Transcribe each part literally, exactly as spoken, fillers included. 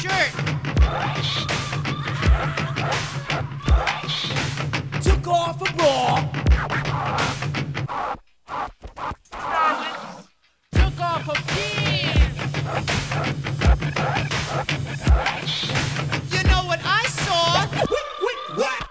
shirt. Took off a bra. Took off her pants. You know what I saw? Wait, wait, what?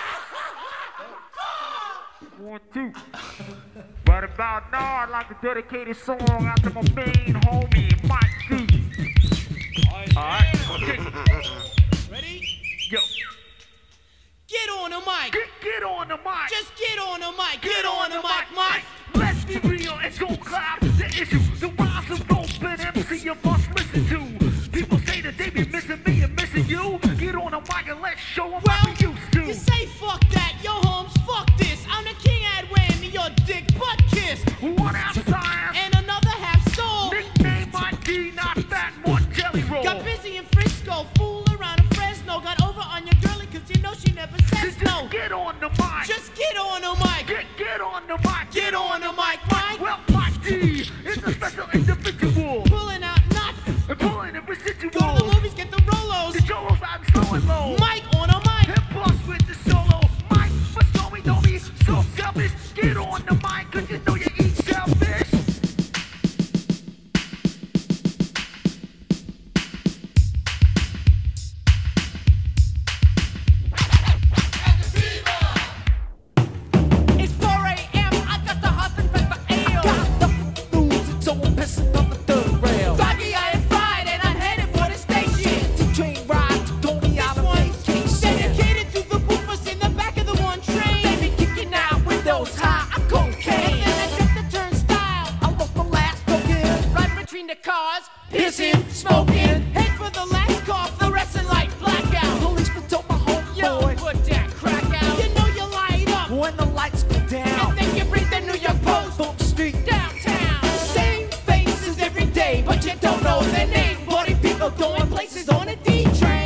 One, two. Right about now, I'd like to dedicate a song out to my main homie, Mike D. Alright, okay. Ready? Yo. Get on the mic. Get, get on the mic. Just get on the mic. Get, get on, on the mic, Mike. Let's be real and don't cloud the issue. The rise of open M C you must listen to. People say that they be missing me and missing you. Get on the mic and let's show them well, what we used to. You say fuck that, yo Holmes, fuck this. I'm the king at Whammy, your dick butt kiss. One half science and another half soul. Nickname my D, not fat, more jelly roll. Got busy in Frisco, fool around in Fresno. Got over on your girlie cause you know she never says just no. Get on the mic. Just get on the mic. Get, get on the mic. Get, get on the mic, Mike. Well, Mike D is a special individual. Pulling out nuts. And pulling in residual. Go to the movies, get the Rolos. The Jolos riding slow and low. Mike on a mic. Hip plus with the solo. Mike, but don't be, don't be so selfish. Get on the mic cause you know you eat shellfish. It's four a.m. I got the huff and pepper ale. I got nothing to lose, and so I'm pissing on the third rail. Foggy, I am fried, and I'm headed for the station. To train ride to Tony out of vacation. Dedicated to the woofers in the back of the one train. They be kicking out windows high, I'm cocaine. And then I jump the turnstile. I lost my last token. Right between the cars, pissing, smoking. Head for the last car, fluorescent light blackout. Policeman told my homeboy, yo, put that crack out. You know you light up when the lights go down. And then you bring the New York Post on the street downtown. The same faces every day, but you don't know their names. Bloody people going places on a D train.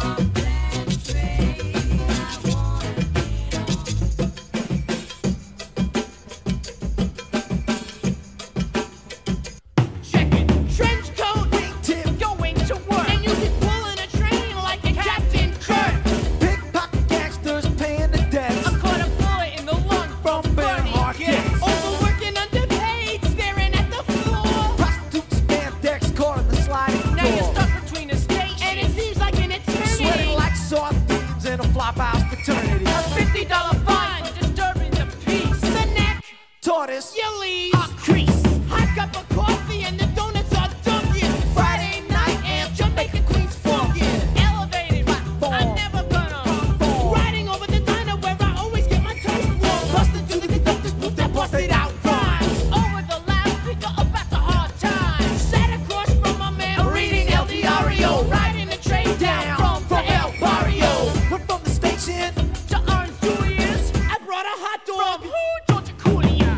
Check it. Trench coat, wingtip, going to work. And you be pulling a train like a Captain Kirk. Pickpocket gangsters paying the debts. I caught a bullet in the lung from Bernhard Getz. Overworking, underpaid, staring at the floor. Prostitutes, spandex, caught in the sliding door. Now you're stuck between the station, and it seems like an eternity. Sweating like sardines in a flop house fraternity. A fifty dollar fine for disturbing the peace. The neck, tortoise, you leave, a crease. Hot cup of coffee and the donuts are dunking. Friday night amp, Jamaican Queens funkin'. Elevated, I'm never gonna fall. Riding over the diner where I always get my toast warm. Busting to the conductor's booth that busted out rhymes. Over the loudspeaker about the hard times. Sat across from my man reading El Diario. Riding the train down from, from El Barrio. Went from the station to Orange Julius. I brought a hot dog. From who? Georgia Cooley.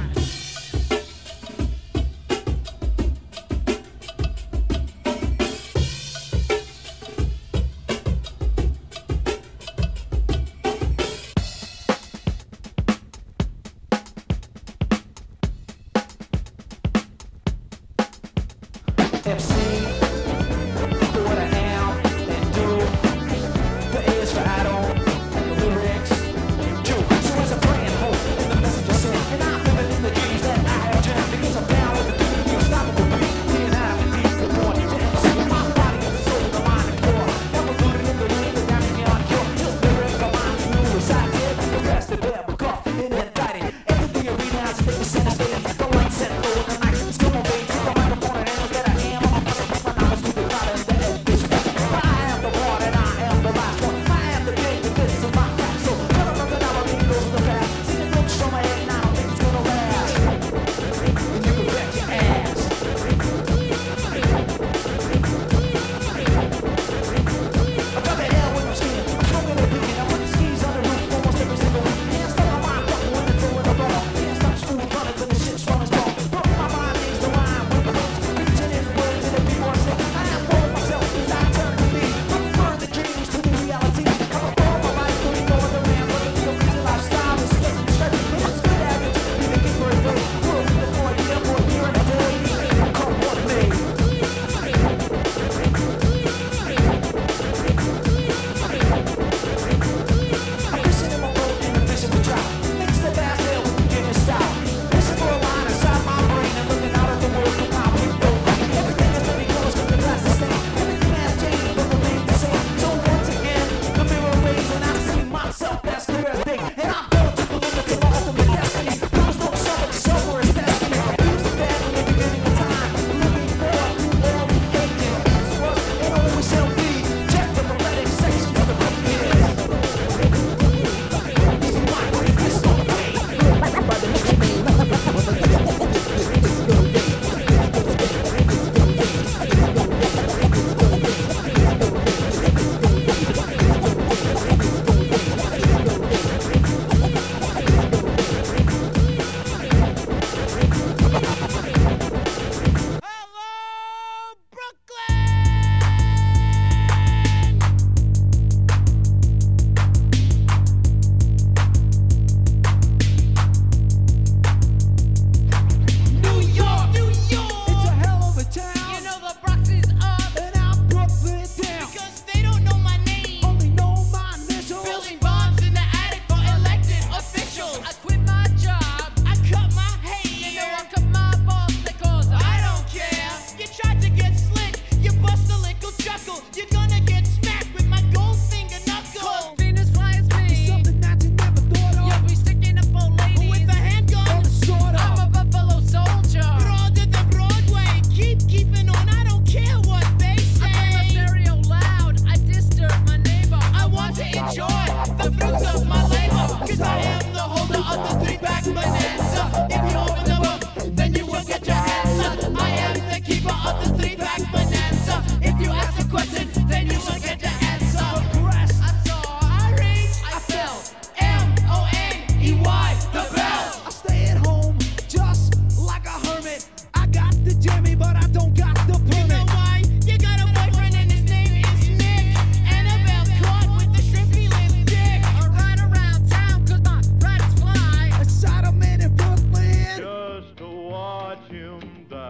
M C, for what I am and do. The A is for idol, and the lyrics, Jew. So as a praying hope in the message I send, and I'm living in the dreams that I have dreamt, because I'm down with the beat, the unstoppable beat, the inhabited deep, the born, the M C, my body and the soul, the mind and core. Never rooted in the ring, the damage beyond cure. Just lyrics for mine to you, recited, the rest of them, but coffin and indicted. Everything you read now is a center stage. The lights set low, the night is going, baby. The microphone and angles that I am.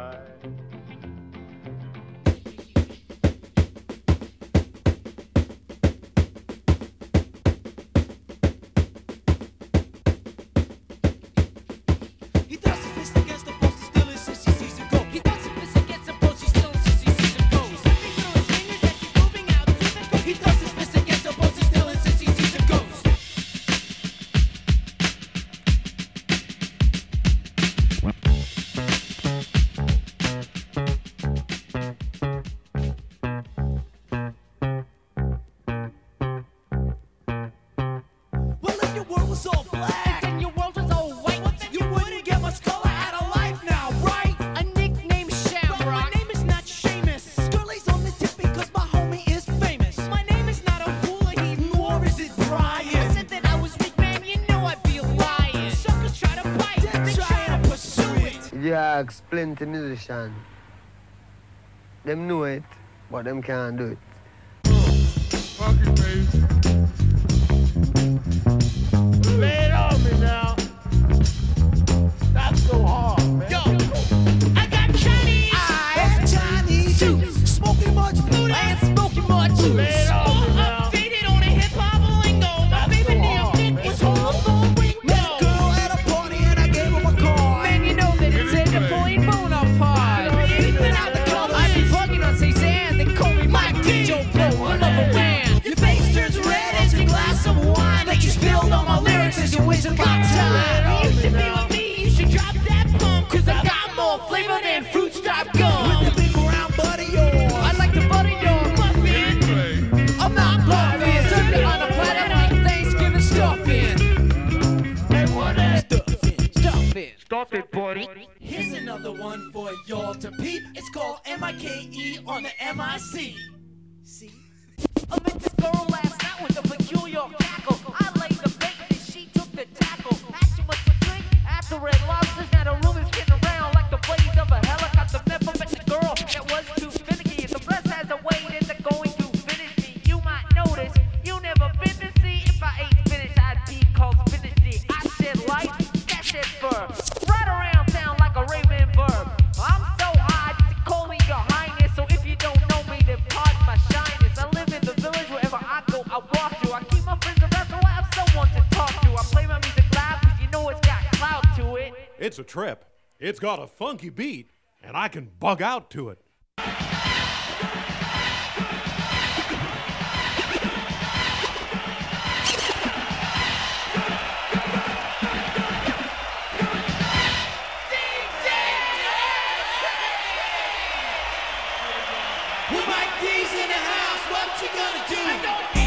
right. He throws his fist against the post, he still insists he sees a ghost. He throws his fist against the post, he still insists he sees a ghost. She's slipping through his fingers as she's moving out to the coast. He throws his fist against the post, he still insists he sees a ghost. Well, if your world was all black, then your world was all white, well, then you wouldn't get much color out of life now, right? A nickname Shamrock. Well, my name is not Seamus. Girlie's on the tip because my homie is famous. My name is not Abdullah, he nor is it Brian. I said that I was weak, man, you know I'd be lying. Suckers try to bite, they try to pursue it. Yeah, explain to musicians. Them know it, but them can't do it. Funky bass. Lay it on me now. That's so hard, man. Yo, I got Chinese and Chinese juice, smoking much Buddha and smoking much juice. Lay it on me More now. updated on a hip hop lingo. My That's favorite so damn hard, thing man. was Hawthorne Ringo. Met a girl at a party and I gave her a card. Man, you know that it's a Napoleon Bonaparte. Peeping out the colors, I be bugging on Cezanne. They call me Mike D. Joe Blow, I love a man. Your face turns red as a glass of wine that you spilled on my lyrics as you wasted my time. You should be with me, you should drop that bump, cause I got more flavor than fruit stripe gum. With the big round butter yours, I like to butter your muffin. I'm not bluffing, serve it on a platter like Thanksgiving stuffing. Hey, what is Stuffing, stuffing. Stop it, buddy. Here's another one for y'all to peep. It's called M I K E on the M I C. See? I met this girl last night with a peculiar cackle. I laid the bait and she took the tackle. Had too much to drink after red lobsters. Now the room is getting around like the blaze of a helicopter. Never met the girl that was too finicky. The bless has a way that they're going to finish me. You might notice you never been to see. If I ate spinach, I'd be called spinachy. I shed light, that shed fur. Right around town like a Raven bird. I'm so high, to calling your highness. So if you don't know me, then pardon my shyness. I live in the village wherever I go, I walk to. I keep my friends around so I have someone to talk to. I play my music loud cause you know it's got clout to it. It's a trip. It's got a funky beat, and I can bug out to it. With Mike D's in the house, what you gonna do? I don't